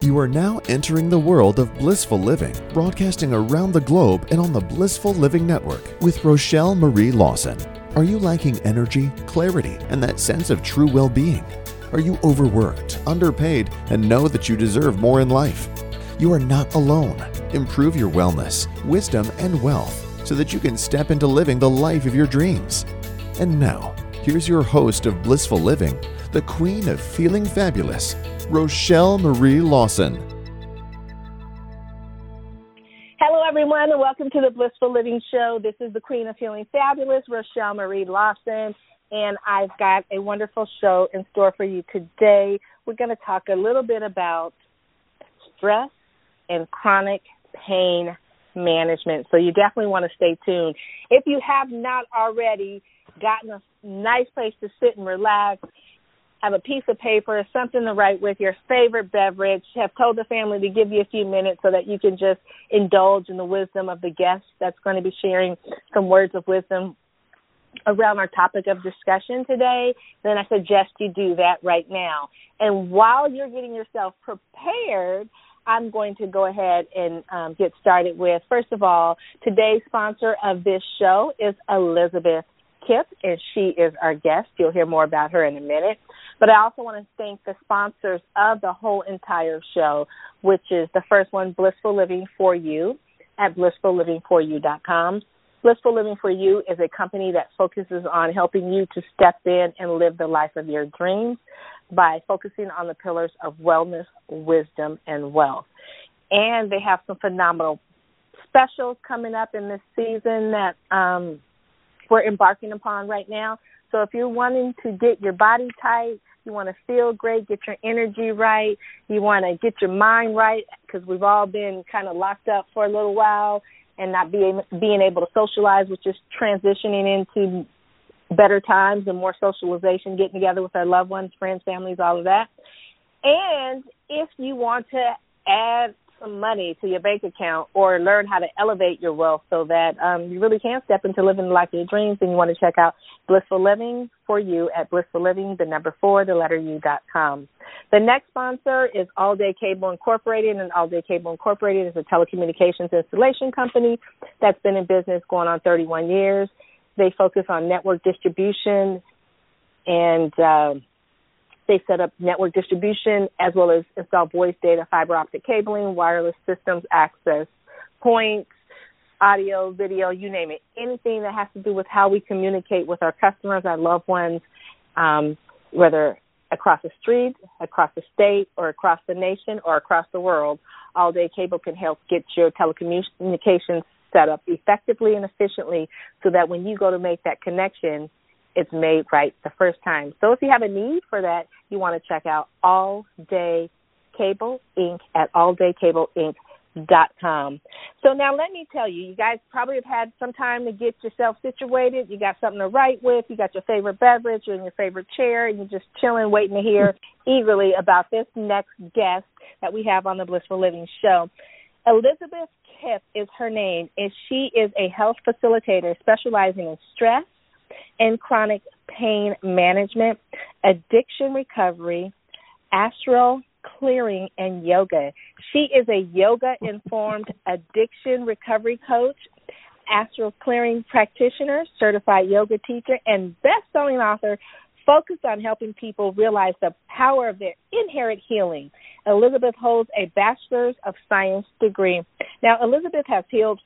You are now entering the world of blissful living, broadcasting around the globe and on the Blissful Living Network with Rochelle Marie Lawson. Are you lacking energy, clarity, and that sense of true well-being? Are you overworked, underpaid, and know that you deserve more in life? You are not alone. Improve your wellness, wisdom, and wealth so that you can step into living the life of your dreams. And now, here's your host of Blissful Living, the queen of feeling fabulous, Rochelle Marie Lawson. Hello, everyone, and welcome to the Blissful Living Show. This is the queen of feeling fabulous, Rochelle Marie Lawson, and I've got a wonderful show in store for you today. We're going to talk a little bit about stress and chronic pain management, so you definitely want to stay tuned. If you have not already gotten a nice place to sit and relax, have a piece of paper, something to write with, your favorite beverage, have told the family to give you a few minutes so that you can just indulge in the wisdom of the guest that's going to be sharing some words of wisdom around our topic of discussion today, then I suggest you do that right now. And while you're getting yourself prepared, I'm going to go ahead and get started with, first of all, today's sponsor of this show is Elizabeth Kipp, and she is our guest. You'll hear more about her in a minute. But I also want to thank the sponsors of the whole entire show, which is the first one, Blissful Living For You at blissfullivingforyou.com. Blissful Living For You is a company that focuses on helping you to step in and live the life of your dreams by focusing on the pillars of wellness, wisdom, and wealth. And they have some phenomenal specials coming up in this season that we're embarking upon right now. So if you're wanting to get your body tight, you want to feel great, get your energy right, you want to get your mind right, because we've all been kind of locked up for a little while and not being able to socialize, which is transitioning into better times and more socialization, getting together with our loved ones, friends, families, all of that. And if you want to add some money to your bank account or learn how to elevate your wealth so that you really can step into living the life of your dreams, then you want to check out Blissful Living For You at blissfulliving4u.com. The next sponsor is All Day Cable Incorporated, and All Day Cable Incorporated is a telecommunications installation company that's been in business going on 31 years. They focus on network distribution, and they set up network distribution as well as install voice, data, fiber optic cabling, wireless systems, access points, audio, video, you name it. Anything that has to do with how we communicate with our customers, our loved ones, whether across the street, across the state, or across the nation, or across the world, All Day Cable can help get your telecommunications set up effectively and efficiently so that when you go to make that connection, it's made right the first time. So if you have a need for that, you want to check out All Day Cable Inc. at alldaycableinc.com. So now let me tell you, you guys probably have had some time to get yourself situated. You got something to write with. You got your favorite beverage. You're in your favorite chair, and you're just chilling, waiting to hear eagerly about this next guest that we have on the Blissful Living Show. Elizabeth Kipp is her name, and she is a health facilitator specializing in stress and chronic pain management, addiction recovery, astral clearing, and yoga. She is a yoga-informed addiction recovery coach, astral clearing practitioner, certified yoga teacher, and best-selling author focused on helping people realize the power of their inherent healing. Elizabeth holds a Bachelor's of Science degree. Now, Elizabeth has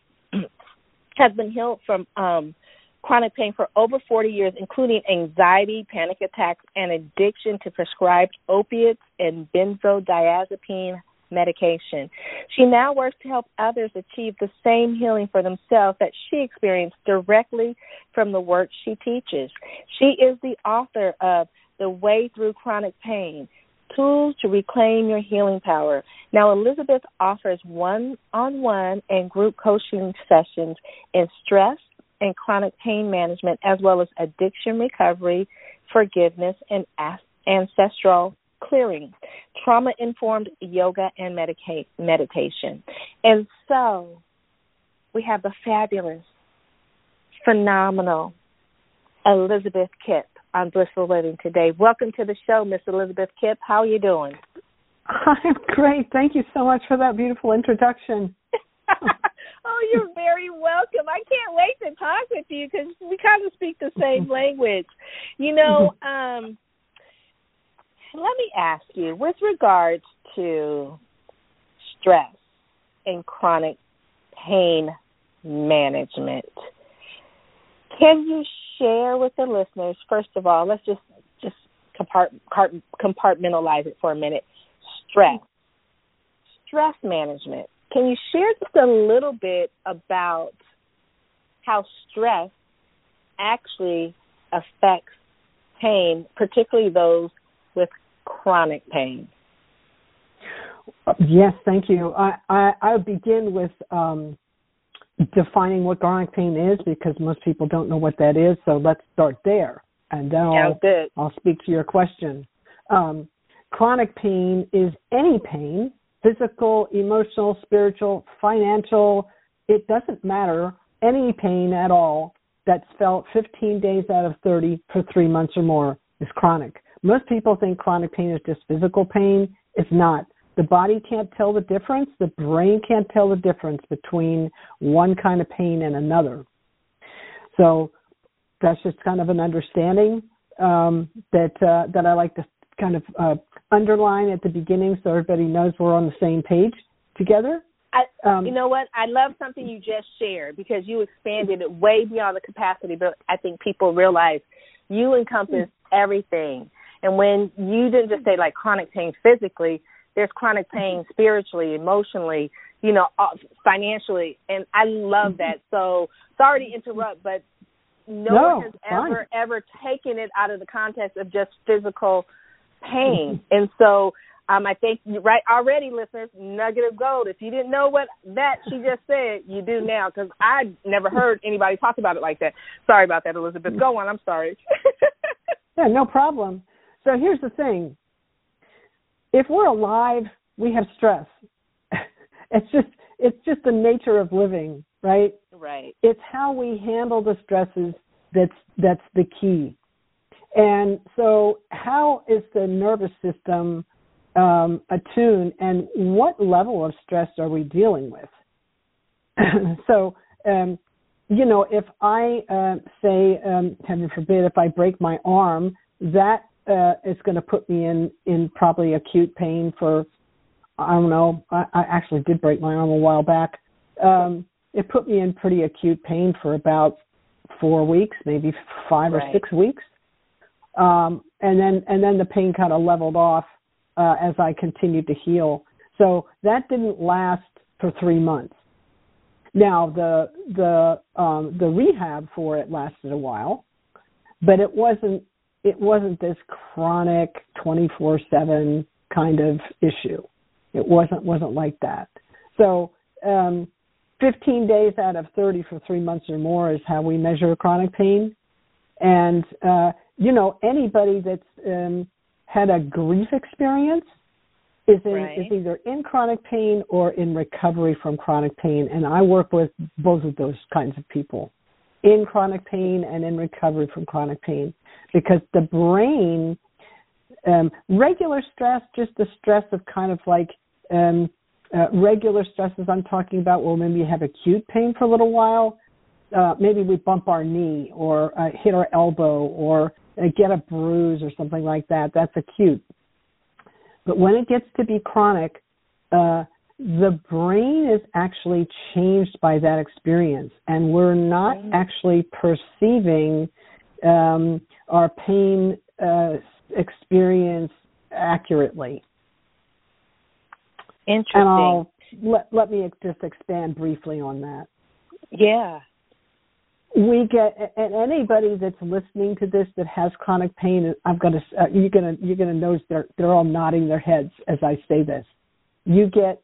been healed from chronic pain for over 40 years, including anxiety, panic attacks, and addiction to prescribed opiates and benzodiazepine medication. She now works to help others achieve the same healing for themselves that she experienced directly from the work she teaches. She is the author of The Way Through Chronic Pain, Tools to Reclaim Your Healing Power. Now, Elizabeth offers one-on-one and group coaching sessions in stress and chronic pain management, as well as addiction recovery, forgiveness, and ancestral clearing, trauma-informed yoga, and meditation. And so we have the fabulous, phenomenal Elizabeth Kipp on Blissful Living today. Welcome to the show, Miss Elizabeth Kipp. How are you doing? I'm great. Thank you so much for that beautiful introduction. Oh, you're very welcome. I can't wait to talk with you because we kind of speak the same language. You know, let me ask you, with regards to stress and chronic pain management, can you share with the listeners, first of all, let's just compartmentalize it for a minute, stress management. Can you share just a little bit about how stress actually affects pain, particularly those with chronic pain? Yes, thank you. I'll begin with defining what chronic pain is because most people don't know what that is, so let's start there, and then I'll speak to your question. Chronic pain is any pain, physical, emotional, spiritual, financial, it doesn't matter, any pain at all that's felt 15 days out of 30 for 3 months or more is chronic. Most people think chronic pain is just physical pain. It's not. The body can't tell the difference. The brain can't tell the difference between one kind of pain and another. So that's just kind of an understanding that I like to kind of underline at the beginning so everybody knows we're on the same page together. You know what? I love something you just shared because you expanded it way beyond the capacity, but I think people realize you encompass everything. And when you didn't just say like chronic pain physically, there's chronic pain spiritually, emotionally, you know, financially. And I love that. So sorry to interrupt, but no one has ever taken it out of the context of just physical pain. And so I think, right, already, listeners, nugget of gold. If you didn't know what that she just said, you do now, because I never heard anybody talk about it like that. Sorry about that, Elizabeth. Go on. I'm sorry. Yeah, no problem. So here's the thing. If we're alive, we have stress. It's just the nature of living, right? Right. It's how we handle the stresses that's the key. And so how is the nervous system attuned, and what level of stress are we dealing with? So, you know, if I say, heaven forbid, if I break my arm, that is going to put me in probably acute pain for, I don't know, I actually did break my arm a while back. It put me in pretty acute pain for about 4 weeks, maybe 5 or 6 weeks. And then the pain kind of leveled off as I continued to heal. So that didn't last for 3 months. Now the rehab for it lasted a while, but it wasn't this chronic 24/7 kind of issue. It wasn't like that. So 15 days out of 30 for 3 months or more is how we measure chronic pain. And you know, anybody that's had a grief experience is either in chronic pain or in recovery from chronic pain. And I work with both of those kinds of people, in chronic pain and in recovery from chronic pain, because the brain, regular stress, just the stress of kind of like regular stresses I'm talking about, well, maybe you have acute pain for a little while. Maybe we bump our knee or hit our elbow or get a bruise or something like that. That's acute. But when it gets to be chronic, the brain is actually changed by that experience, and we're not actually perceiving our pain experience accurately. Interesting. And let me just expand briefly on that. Yeah. We get, and anybody that's listening to this that has chronic pain, you're gonna notice they're all nodding their heads as I say this. You get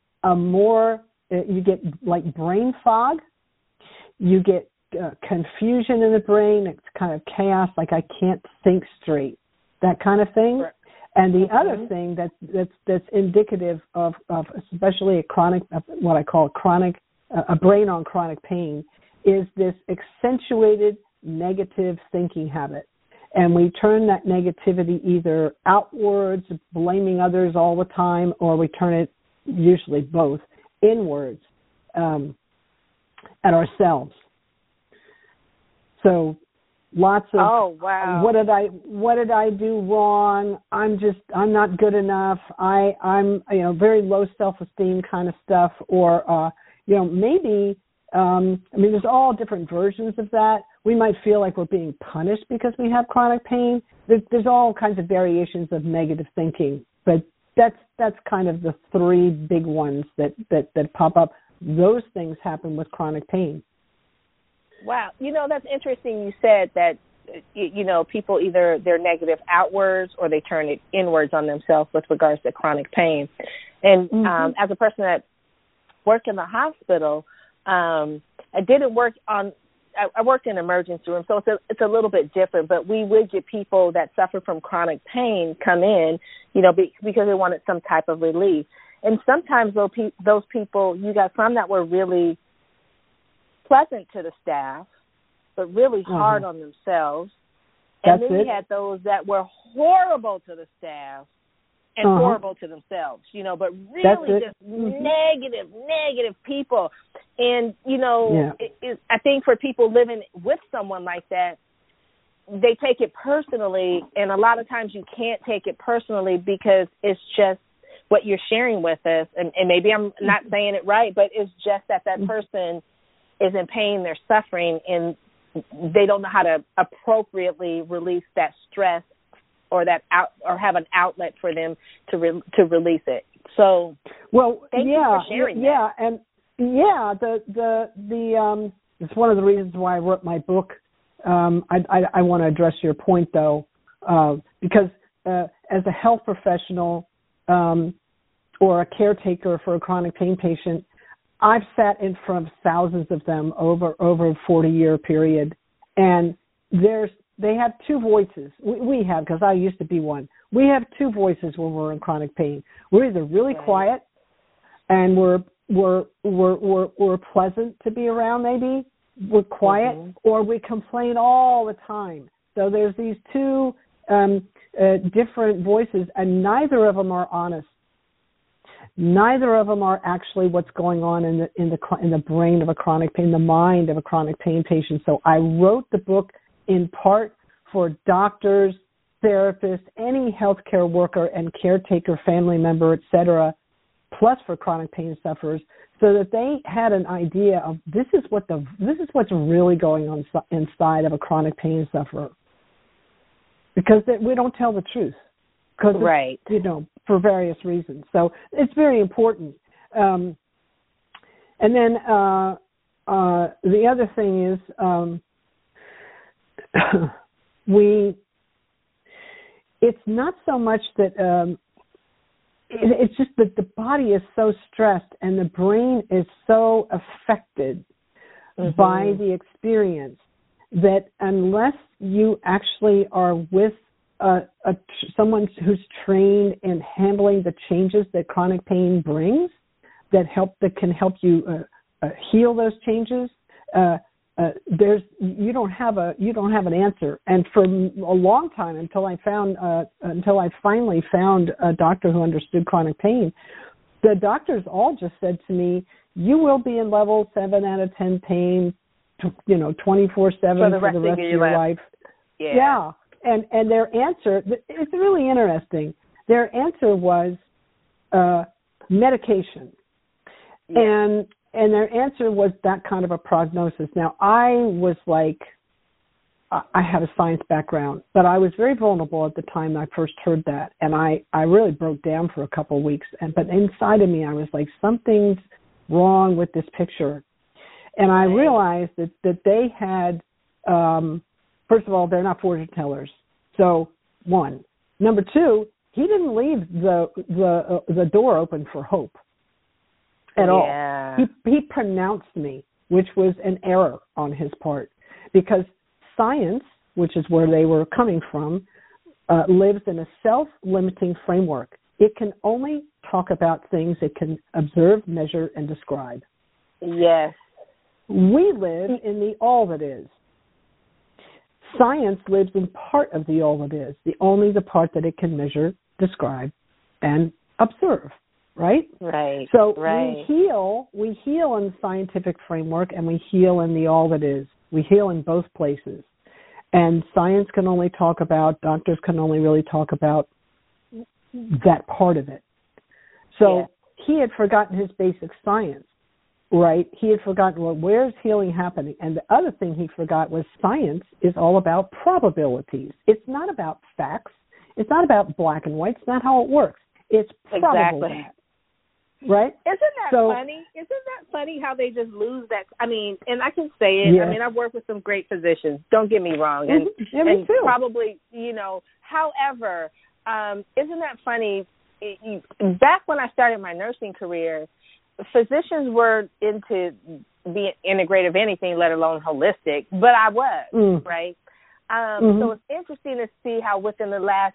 you get like brain fog. You get confusion in the brain. It's kind of chaos, like I can't think straight, that kind of thing. Right. And the other thing that's indicative of especially a chronic, what I call a brain on chronic pain, is this accentuated negative thinking habit. And we turn that negativity either outwards, blaming others all the time, or we turn it, usually both, inwards at ourselves. So lots of, oh, wow. what did I do wrong? I'm not good enough. I'm very low self-esteem kind of stuff, or maybe there's all different versions of that. We might feel like we're being punished because we have chronic pain. There's all kinds of variations of negative thinking, but that's kind of the three big ones that pop up. Those things happen with chronic pain. Wow. That's interesting. You said that, people either they're negative outwards or they turn it inwards on themselves with regards to chronic pain. And as a person that worked in the hospital, I worked in emergency room, so it's a little bit different, but we would get people that suffer from chronic pain come in, because they wanted some type of relief. And sometimes those people, you got some that were really pleasant to the staff, but really hard on themselves. And then we had those that were horrible to the staff and horrible to themselves, but really just negative people. And, I think for people living with someone like that, they take it personally, and a lot of times you can't take it personally because it's just what you're sharing with us, and maybe I'm not saying it right, but it's just that person is in pain, they're suffering, and they don't know how to appropriately release that stress or or have an outlet for them to release it. So, thank you for sharing that. And it's one of the reasons why I wrote my book. I want to address your point though, because as a health professional or a caretaker for a chronic pain patient, I've sat in front of thousands of them over a 40-year period, and they have two voices. We have, because I used to be one. We have two voices when we're in chronic pain. We're either really quiet, and we're pleasant to be around. Maybe we're quiet, or we complain all the time. So there's these two different voices, and neither of them are honest. Neither of them are actually what's going on in the brain of a chronic pain, the mind of a chronic pain patient. So I wrote the book in part for doctors, therapists, any healthcare worker and caretaker, family member, etc., plus for chronic pain sufferers, so that they had an idea of this is what's really going on inside of a chronic pain sufferer. Because we don't tell the truth. Right. For various reasons. So it's very important. And then the other thing is it's not so much that it's just that the body is so stressed and the brain is so affected by the experience that unless you actually are with someone who's trained in handling the changes that chronic pain brings, that can help you heal those changes, you don't have an answer. And for a long time, until I finally found a doctor who understood chronic pain, the doctors all just said to me, "You will be in level 7 out of 10 pain, 24/7 for the rest of your life." Yeah. And their answer, it's really interesting. Their answer was medication. Yeah. And their answer was that kind of a prognosis. Now, I was like, I have a science background, but I was very vulnerable at the time I first heard that. And I really broke down for a couple of weeks. But inside of me, I was like, something's wrong with this picture. And I realized that they had, first of all, they're not fortune tellers. So, one. Number two, he didn't leave the door open for hope at all. He pronounced me, which was an error on his part, because science, which is where they were coming from, lives in a self-limiting framework. It can only talk about things it can observe, measure, and describe. Yes. We live in the all that is. Science lives in part of the all that is, only the part that it can measure, describe, and observe, right? Right. So right. we heal in the scientific framework, and we heal in the all that is. We heal in both places. And science can only talk about, doctors can only really talk about that part of it. So he had forgotten his basic science, right? He had forgotten, well, where's healing happening? And the other thing he forgot was science is all about probabilities. It's not about facts. It's not about black and white. It's not how it works. It's probable. Exactly. Right? Isn't that funny? Isn't that funny how they just lose that? I mean, and I can say it. Yes. I mean, I've worked with some great physicians. Don't get me wrong. And, me too. Probably, however, isn't that funny? Back when I started my nursing career, physicians were into being integrative anything, let alone holistic, but I was, right? So it's interesting to see how within the last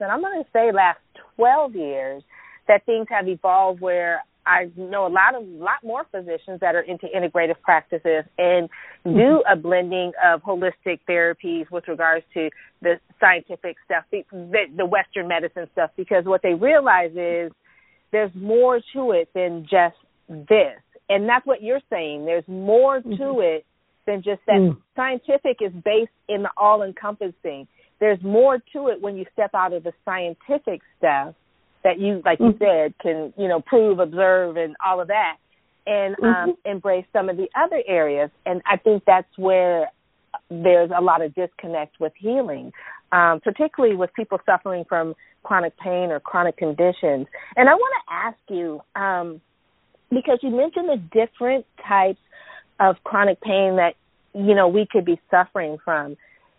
12 years, that things have evolved where I know a lot more physicians that are into integrative practices and do a blending of holistic therapies with regards to the scientific stuff, the Western medicine stuff, because what they realize is there's more to it than just this. And that's what you're saying. There's more to it than just that. Scientific is based in the all-encompassing. There's more to it when you step out of the scientific stuff that you, like you said, can, prove, observe, and all of that, and embrace some of the other areas. And I think that's where there's a lot of disconnect with healing, particularly with people suffering from chronic pain or chronic conditions. And I want to ask you, because you mentioned the different types of chronic pain that, we could be suffering from.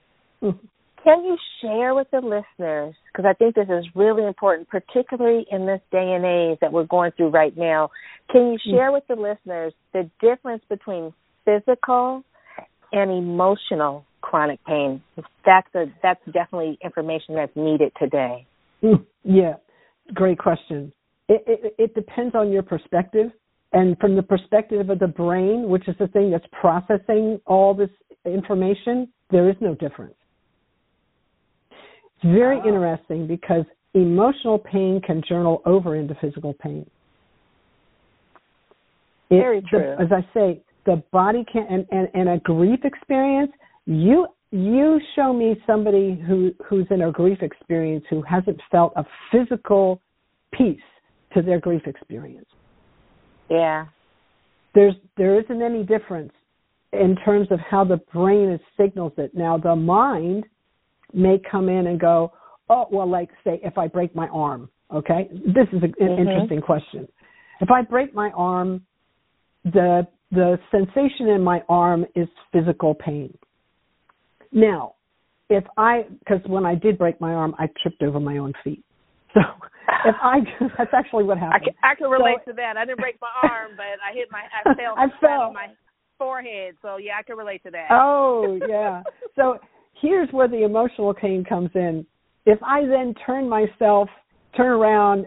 Can you share with the listeners, because I think this is really important, particularly in this day and age that we're going through right now, can you share with the listeners the difference between physical and emotional chronic pain? That's definitely information that's needed today. Yeah, great question. It depends on your perspective. And from the perspective of the brain, which is the thing that's processing all this information, there is no difference. It's very interesting because emotional pain can journal over into physical pain. Very true. As I say, the body can, and a grief experience, you show me somebody who's in a grief experience who hasn't felt a physical piece to their grief experience. Yeah. There isn't any difference in terms of how the brain signals it. Now, the mind may come in and go, oh, well, like, say, if I break my arm, okay? This is an interesting question. If I break my arm, the sensation in my arm is physical pain. Now, because when I did break my arm, I tripped over my own feet. So that's actually what happened. I can relate to that. I didn't break my arm, but I fell on my forehead. So yeah, I can relate to that. Oh yeah. So here's where the emotional pain comes in. If I then turn around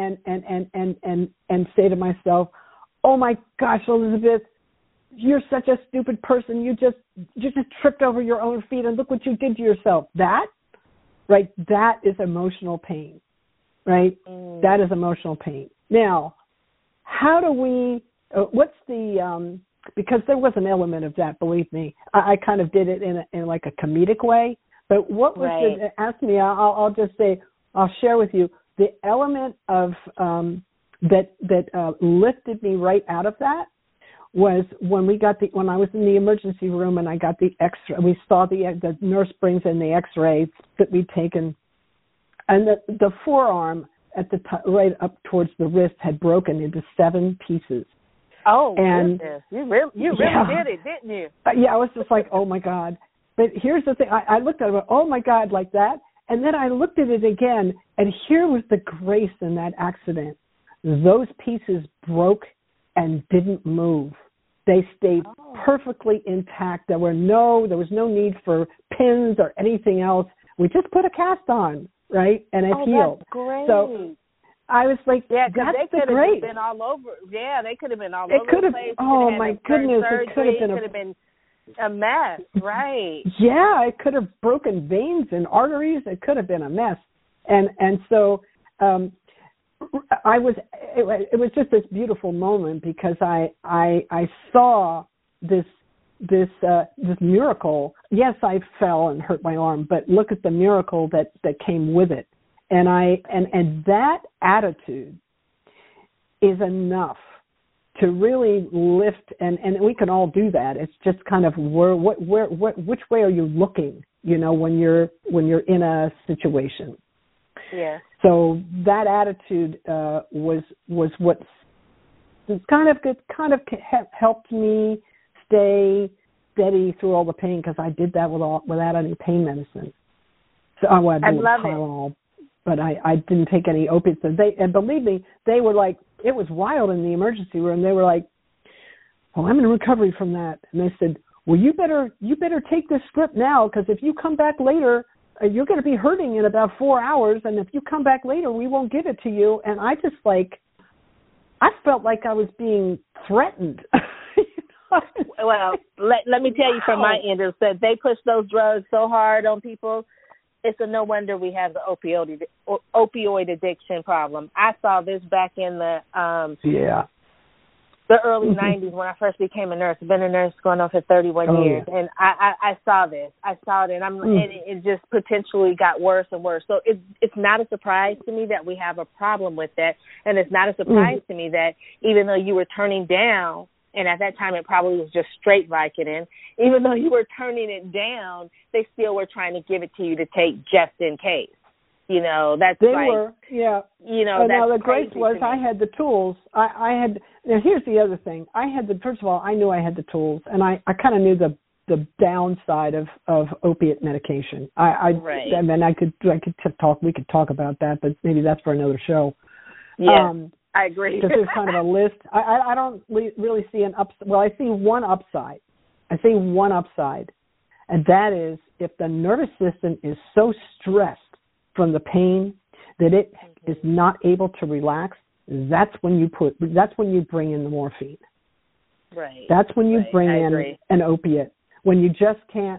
and say to myself, "Oh my gosh, Elizabeth, you're such a stupid person. You just tripped over your own feet, and look what you did to yourself." That is emotional pain. Right? That is emotional pain. Now, how do we, what's the, because there was an element of that, believe me. I kind of did it in like a comedic way. But what was ask me, I'll just say, I'll share with you, the element of, that lifted me right out of that was when I was in the emergency room and I got the X-ray, we saw the nurse brings in the X-ray that we'd taken. And the forearm at the right up towards the wrist had broken into 7 pieces. Oh, goodness. You really did it, didn't you? Yeah, I was just like, oh, my God. But here's the thing. I looked at it, oh, my God, like that. And then I looked at it again, and here was the grace in that accident. Those pieces broke and didn't move. They stayed perfectly intact. There was no need for pins or anything else. We just put a cast on. Right, and it healed. That's great. So I was like, yeah, that's they could great. have been all over. Yeah, they could have been all over the place. Oh my goodness, surgery. it could have been. Could have been A mess, right. Yeah, it could have broken veins and arteries. It could have been a mess. And so it was just this beautiful moment because I saw this miracle. Yes, I fell and hurt my arm, but look at the miracle that came with it. And that attitude is enough to really lift, and we can all do that. It's just kind of which way are you looking, when you're in a situation. Yeah. So that attitude was what kind of helped me stay steady through all the pain, because I did that without any pain medicine. So I love Tylenol, but I didn't take any opiates. And believe me, they were like, it was wild in the emergency room. They were like, "Well, I'm in recovery from that," and they said, "Well, you better take this script now, because if you come back later, you're going to be hurting in about 4 hours, and if you come back later, we won't give it to you." And I just I felt like I was being threatened. Well, let me tell you from my end, is that they push those drugs so hard on people. It's no wonder we have the opioid addiction problem. I saw this back in the early 90s when I first became a nurse. I've been a nurse going on for 31 years, and I saw this. I saw it, and it just potentially got worse and worse. So it's not a surprise to me that we have a problem with that, and it's not a surprise to me that even though you were turning down, and at that time it probably was just straight Vicodin, even though you were turning it down, they still were trying to give it to you to take just in case. That's they like, were, yeah. That's now the crazy grace was I had the tools. I had. Now here's the other thing. I had first of all, I knew I had the tools, and I kind of knew the downside of opiate medication. Right. I mean, I could talk. We could talk about that, but maybe that's for another show. Yeah. I agree. Because there's kind of a list. I don't really see an upside. Well, I see one upside. And that is if the nervous system is so stressed from the pain that it is not able to relax, that's when you bring in the morphine. Right. That's when you bring in an opiate. When you just can't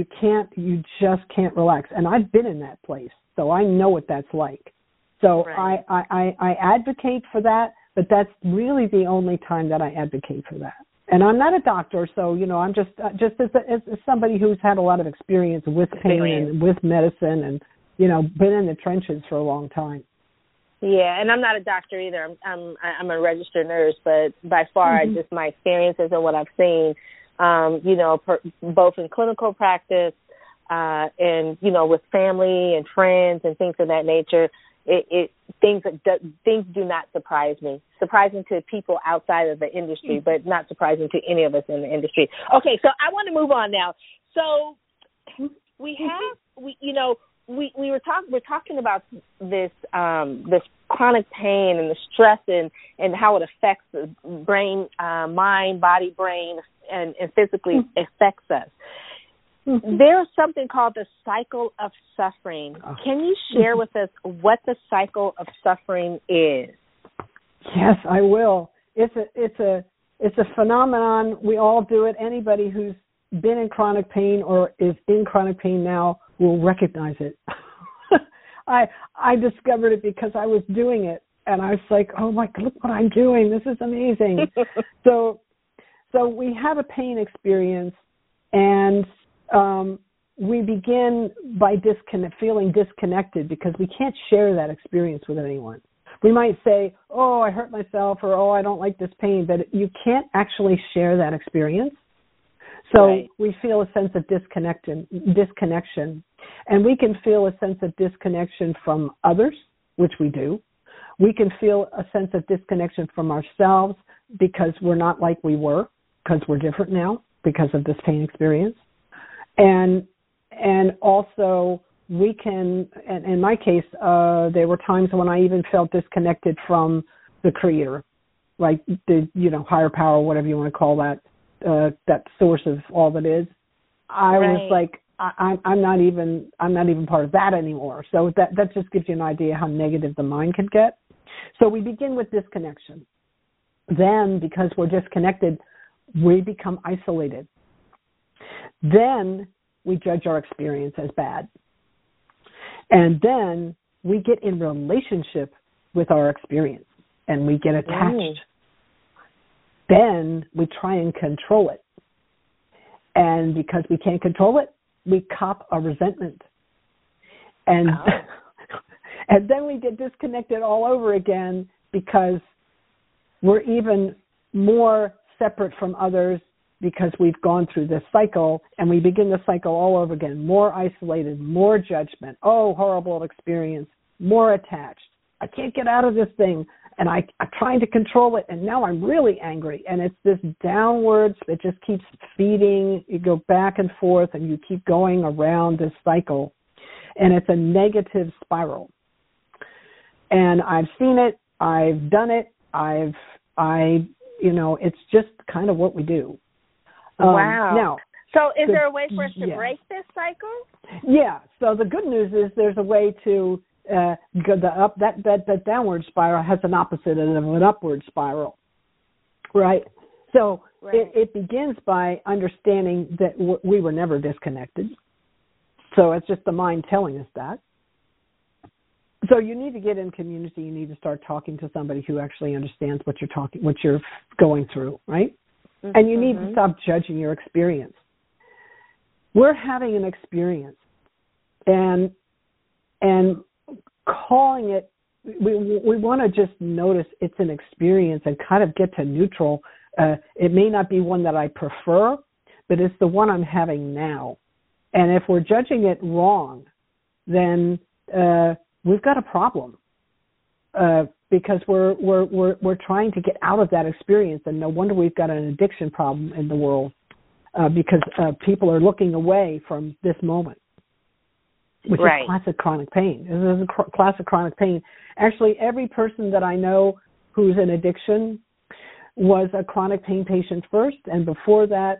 relax. And I've been in that place, so I know what that's like. So I advocate for that, but that's really the only time that I advocate for that. And I'm not a doctor, so I'm just as somebody who's had a lot of experience with pain and with medicine, and been in the trenches for a long time. Yeah, and I'm not a doctor either. I'm a registered nurse, but by far, just my experiences and what I've seen, both in clinical practice and with family and friends and things of that nature. Things do not surprise me. Surprising to people outside of the industry, but not surprising to any of us in the industry. Okay, so I want to move on now. So we're talking about this chronic pain and the stress and how it affects the brain, mind, body, brain, and physically affects us. There's something called the cycle of suffering. Can you share with us what the cycle of suffering is? Yes, I will. It's a phenomenon. We all do it. Anybody who's been in chronic pain or is in chronic pain now will recognize it. I discovered it because I was doing it, and I was like, "Oh my God, look what I'm doing! This is amazing." So we have a pain experience, and we begin by feeling disconnected because we can't share that experience with anyone. We might say, "Oh, I hurt myself," or "Oh, I don't like this pain," but you can't actually share that experience. So we feel a sense of disconnection, and we can feel a sense of disconnection from others, which we do. We can feel a sense of disconnection from ourselves because we're not like we were, because we're different now because of this pain experience. And also we can, and in my case, there were times when I even felt disconnected from the Creator, like the, higher power, whatever you want to call that, that source of all that is. I was like, I'm not even part of that anymore. So that just gives you an idea how negative the mind can get. So we begin with disconnection. Then, because we're disconnected, we become isolated. Then we judge our experience as bad. And then we get in relationship with our experience and we get attached. Then we try and control it. And because we can't control it, we cop a resentment. And and then we get disconnected all over again because we're even more separate from others because we've gone through this cycle, and we begin the cycle all over again, more isolated, more judgment, oh, horrible experience, more attached. I can't get out of this thing, and I'm trying to control it, and now I'm really angry. And it's this downwards, it just keeps feeding. You go back and forth, and you keep going around this cycle, and it's a negative spiral. And I've seen it, I've done it, it's just kind of what we do. Wow. Now, so is there a way for us to break this cycle? Yeah. So the good news is there's a way to go that downward spiral has an opposite of an upward spiral, right? So it begins by understanding that we were never disconnected. So it's just the mind telling us that. So you need to get in community. You need to start talking to somebody who actually understands what you're going through, right? Mm-hmm. And you need to stop judging your experience. We're having an experience, and calling it. We want to just notice it's an experience and kind of get to neutral. It may not be one that I prefer, but it's the one I'm having now. And if we're judging it wrong, then we've got a problem because we're trying to get out of that experience, and no wonder we've got an addiction problem in the world because people are looking away from this moment, which is classic chronic pain. This is a classic chronic pain. Actually, every person that I know who's in addiction was a chronic pain patient first, and before that,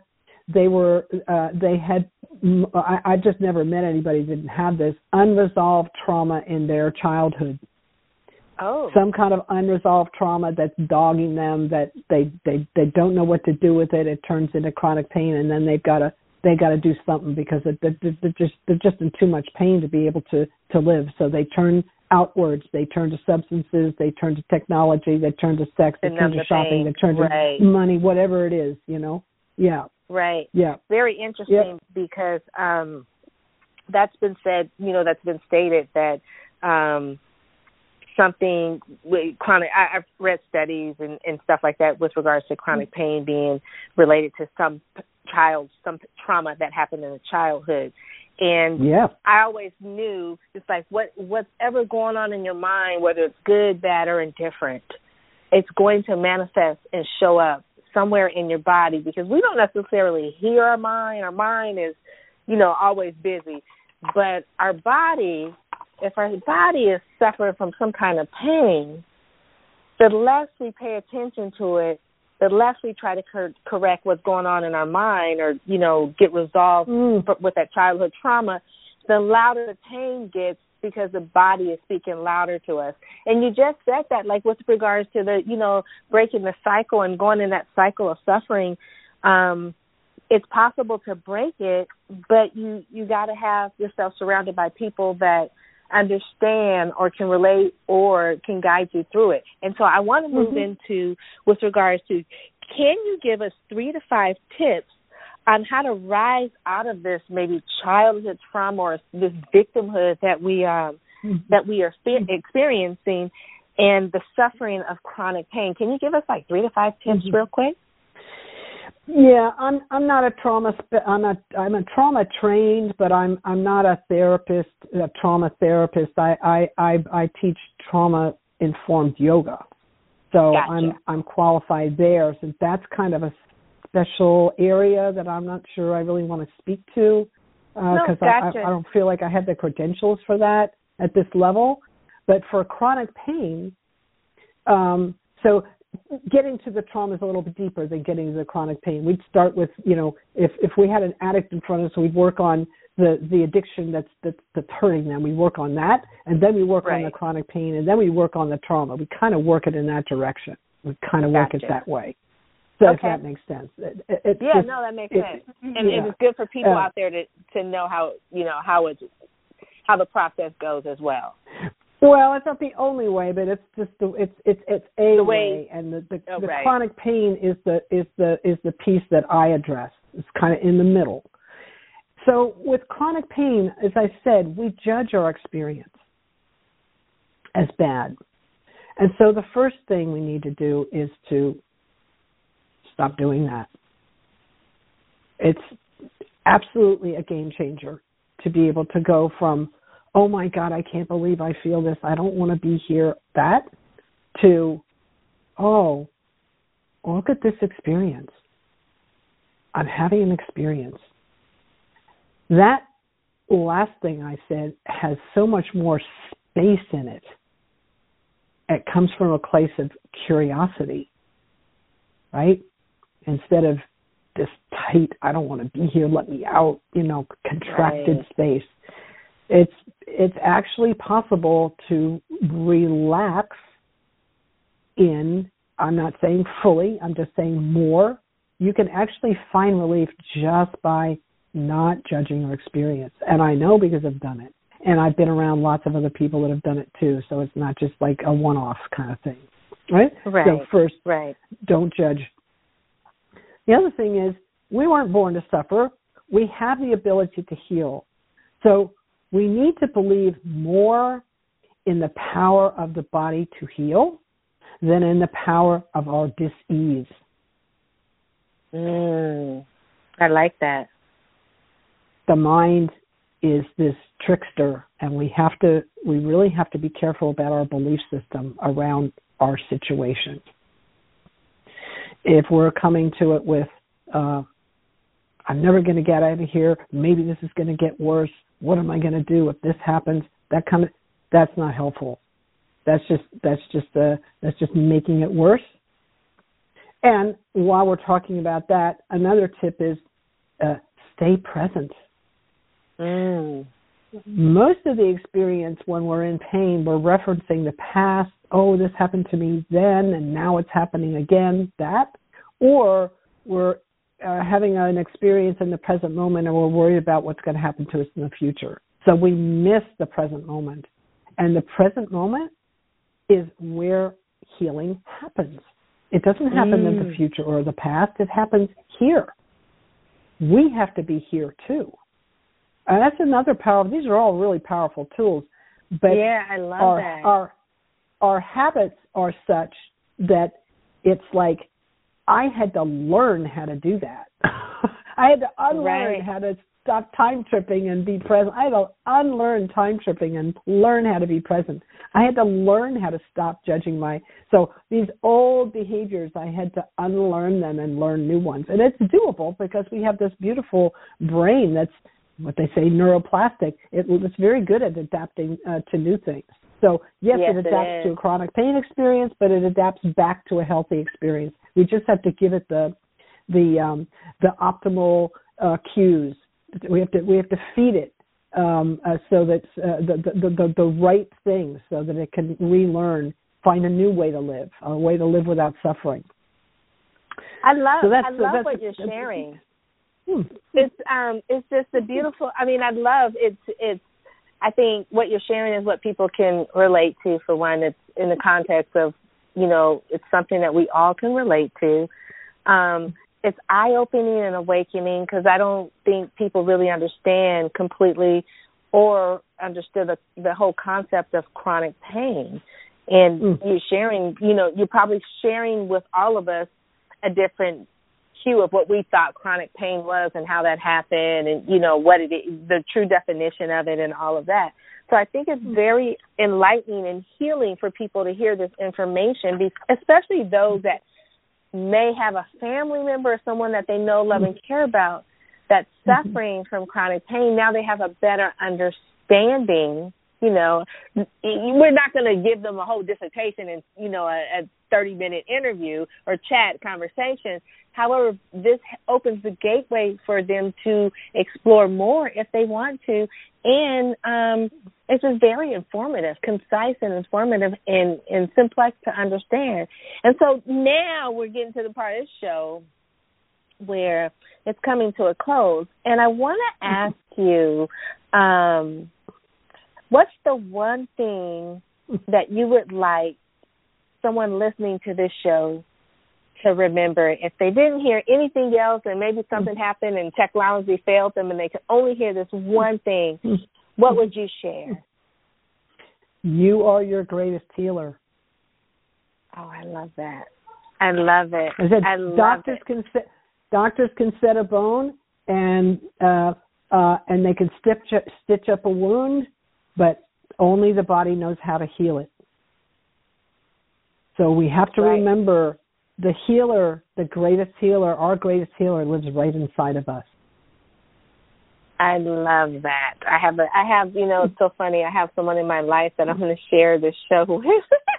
I just never met anybody who didn't have this unresolved trauma in their childhood. Oh. Some kind of unresolved trauma that's dogging them, that they don't know what to do with it. It turns into chronic pain, and then they got to do something because they're just in too much pain to be able to live. So they turn outwards. They turn to substances. They turn to technology. They turn to sex. They turn to shopping. They turn to money, whatever it is, Yeah. Right. Yeah. Very interesting because that's been said, that's been stated that something with chronic, I've read studies and stuff like that with regards to chronic pain being related to some trauma that happened in the childhood. And I always knew it's like what's ever going on in your mind, whether it's good, bad, or indifferent, it's going to manifest and show up somewhere in your body, because we don't necessarily hear our mind. Our mind is, always busy. But our body, if our body is suffering from some kind of pain, the less we pay attention to it, the less we try to correct what's going on in our mind or, get resolved with that childhood trauma, the louder the pain gets, because the body is speaking louder to us. And you just said that, like with regards to the, breaking the cycle and going in that cycle of suffering, it's possible to break it, but you got to have yourself surrounded by people that understand or can relate or can guide you through it. And so I want to move into, with regards to, can you give us 3 to 5 tips on how to rise out of this maybe childhood trauma or this victimhood that we are experiencing and the suffering of chronic pain? Can you give us like 3 to 5 tips real quick? Yeah, I'm not a trauma. I'm a trauma trained, but I'm not a therapist, a trauma therapist. I teach trauma informed yoga, so gotcha. I'm qualified there. So that's kind of a special area that I'm not sure I really want to speak to because I don't feel like I have the credentials for that at this level. But for chronic pain, so getting to the trauma is a little bit deeper than getting to the chronic pain. We'd start with, if we had an addict in front of us, we'd work on the addiction that's hurting them. We work on that, and then we work on the chronic pain, and then we work on the trauma. We kind of work it in that direction. We kind of work it that way. So if that makes sense. That makes sense. And it's good for people out there to know how the process goes as well. Well, it's not the only way, but it's just it's a way, and the chronic pain is the piece that I address. It's kind of in the middle. So with chronic pain, as I said, we judge our experience as bad, and so the first thing we need to do is to stop doing that. It's absolutely a game changer to be able to go from, oh my God, I can't believe I feel this, I don't want to be here, that, to, oh, look at this experience. I'm having an experience. That last thing I said has so much more space in it. It comes from a place of curiosity, right? Instead of this tight, I don't want to be here, let me out, contracted space. It's actually possible to relax in, I'm not saying fully, I'm just saying more. You can actually find relief just by not judging your experience. And I know because I've done it. And I've been around lots of other people that have done it too. So it's not just like a one-off kind of thing. Right? So first, don't judge. The other thing is, we weren't born to suffer. We have the ability to heal. So we need to believe more in the power of the body to heal than in the power of our dis-ease. I like that. The mind is this trickster, and we really have to be careful about our belief system around our situation. If we're coming to it with, I'm never going to get out of here, maybe this is going to get worse, what am I going to do if this happens? That's not helpful. That's just making it worse. And while we're talking about that, another tip is stay present. Most of the experience when we're in pain, we're referencing the past. Oh, this happened to me then, and now it's happening again, that. Or we're having an experience in the present moment, and we're worried about what's going to happen to us in the future. So we miss the present moment. And the present moment is where healing happens. It doesn't happen in the future or the past. It happens here. We have to be here too. And that's another powerful, these are all really powerful tools. But I love that. Our habits are such that it's like I had to learn how to do that. I had to unlearn how to stop time tripping and be present. I had to unlearn time tripping and learn how to be present. I had to learn how to stop judging so these old behaviors, I had to unlearn them and learn new ones. And it's doable because we have this beautiful brain that's what they say neuroplastic. It's very good at adapting to new things. So yes, it adapts to a chronic pain experience, but it adapts back to a healthy experience. We just have to give it the optimal cues. We have to feed it so that the right things, so that it can relearn, find a new way to live, a way to live without suffering. I love what you're sharing. It's just a beautiful. I mean, I love it's. I think what you're sharing is what people can relate to. For one, it's in the context of, it's something that we all can relate to. It's eye-opening and awakening because I don't think people really understand completely or understood the whole concept of chronic pain. And you're sharing, you're probably sharing with all of us a different hue of what we thought chronic pain was and how that happened and, what it is, the true definition of it and all of that. So I think it's very enlightening and healing for people to hear this information, especially those that may have a family member or someone that they know, love, and care about that's suffering from chronic pain. Now they have a better understanding we're not going to give them a whole dissertation and, a 30-minute interview or chat conversation. However, this opens the gateway for them to explore more if they want to. And it's just very informative, concise and informative and simplex to understand. And so now we're getting to the part of the show where it's coming to a close. And I want to ask you, what's the one thing that you would like someone listening to this show to remember if they didn't hear anything else and maybe something happened and technology failed them and they could only hear this one thing? What would you share? You are your greatest healer. Oh, I love that. I love it. Doctors can set a bone and they can stitch up a wound, but only the body knows how to heal it. So we have to remember the healer, the greatest healer, our greatest healer lives right inside of us. I love that. I have, it's so funny. I have someone in my life that I'm going to share this show with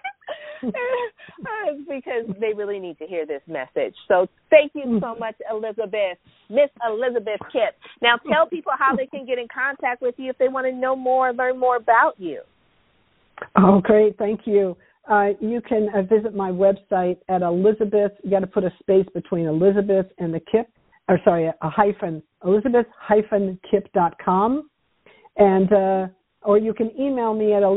because they really need to hear this message. So thank you so much, Elizabeth, Miss Elizabeth Kipp. Now tell people how they can get in contact with you if they want to know more, learn more about you. Oh, great. Thank you. You can visit my website at Elizabeth. You got to put a space between Elizabeth and the Kipp, a hyphen, Elizabeth-Kipp.com. And, or you can email me at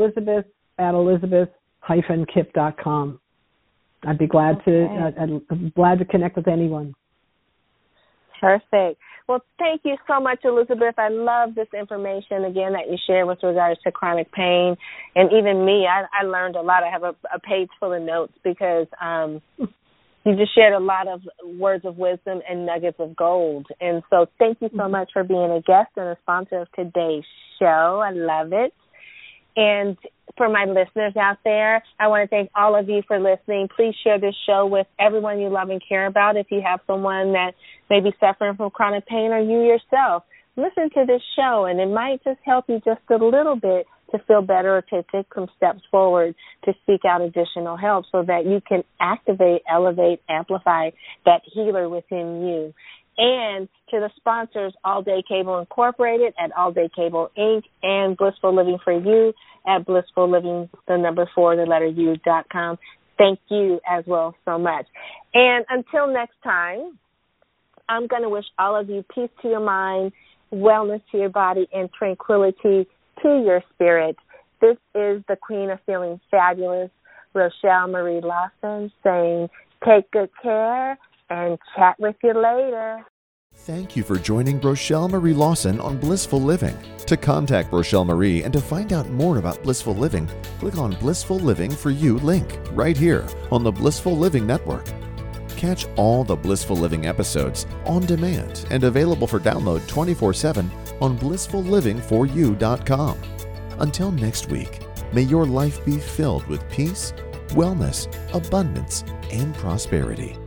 Elizabeth@Elizabeth-Kipp.com. I'd be glad to connect with anyone. Perfect. Well, thank you so much, Elizabeth. I love this information, again, that you share with regards to chronic pain. And even me, I learned a lot. I have a page full of notes because you just shared a lot of words of wisdom and nuggets of gold. And so thank you so much for being a guest and a sponsor of today's show. I love it. And for my listeners out there, I want to thank all of you for listening. Please share this show with everyone you love and care about. If you have someone that may be suffering from chronic pain or you yourself, listen to this show, and it might just help you just a little bit to feel better or to take some steps forward to seek out additional help so that you can activate, elevate, amplify that healer within you. And to the sponsors, All Day Cable Incorporated at All Day Cable Inc. and Blissful Living for You at blissfulliving4u.com. Thank you as well so much. And until next time, I'm going to wish all of you peace to your mind, wellness to your body, and tranquility to your spirit. This is the Queen of Feeling Fabulous, Rochelle Marie Lawson, saying take good care and chat with you later. Thank you for joining Rochelle Marie Lawson on Blissful Living. To contact Rochelle Marie and to find out more about Blissful Living, click on Blissful Living for You link right here on the Blissful Living Network. Catch all the Blissful Living episodes on demand and available for download 24/7 on blissfulliving4u.com. Until next week, may your life be filled with peace, wellness, abundance, and prosperity.